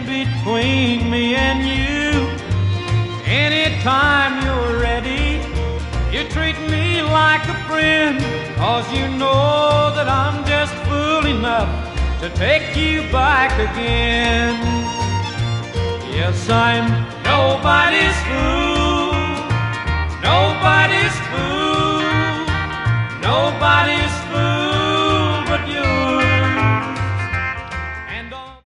between me and you. Anytime you're ready, you treat me like a friend, 'cause you know that I'm just fool enough to take you back again. Yes, I'm nobody's fool.